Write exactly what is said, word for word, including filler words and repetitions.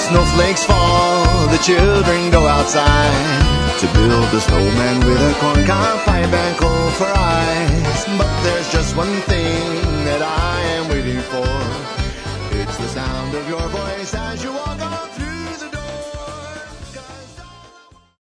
snowflakes fall, the children go outside to build a snowman with a corncob pipe and coal for eyes. But there's just one thing that I am waiting for.